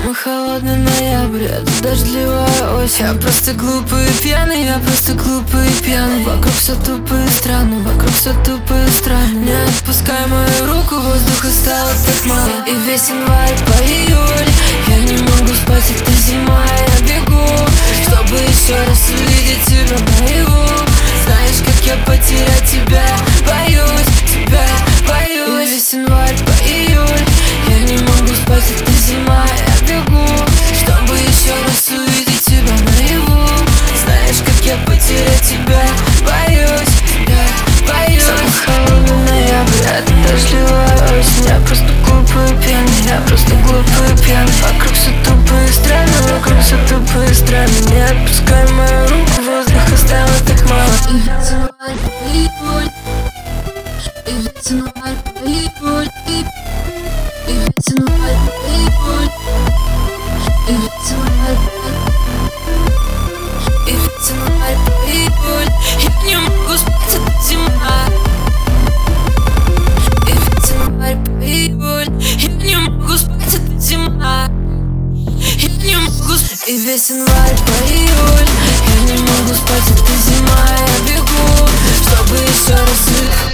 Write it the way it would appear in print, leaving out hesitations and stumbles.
Самый холодный ноябрь, это дождливая осень. Я просто глупый и пьяный, я просто глупый и пьяный. Вокруг все тупые страны, вокруг все тупые страны. Не отпускай мою руку, воздуха стало так мало. И весь январь по июль я не могу спать, это зима, я бегу, чтобы еще раз увидеть тебя наяву. Знаешь, как я потерять тебя, боюсь тебя, боюсь. И весь январь по июль я не могу спать, это зима, я бегу, чтобы еще раз увидеть тебя наяву. Знаешь, как я потерять тебя, боюсь тебя, боюсь. Самый холодный ноябрь, это дождливая осень. Я просто глупый и пьяный, я просто глупый и пьяный. Вокруг все тупые страны, вокруг все тупые страны. Не отпускай мою руку, воздуха стало так мало. И весь январь по июль, и весь январь по июль, и весь январь по июль, и весь январь по июль. Я не могу спать, это зима. И весь январь по июль я не могу спать, это зима. Я не могу спать. И весь январь по июль я не могу спать, это зима. Я бегу, чтобы еще раз увидеть.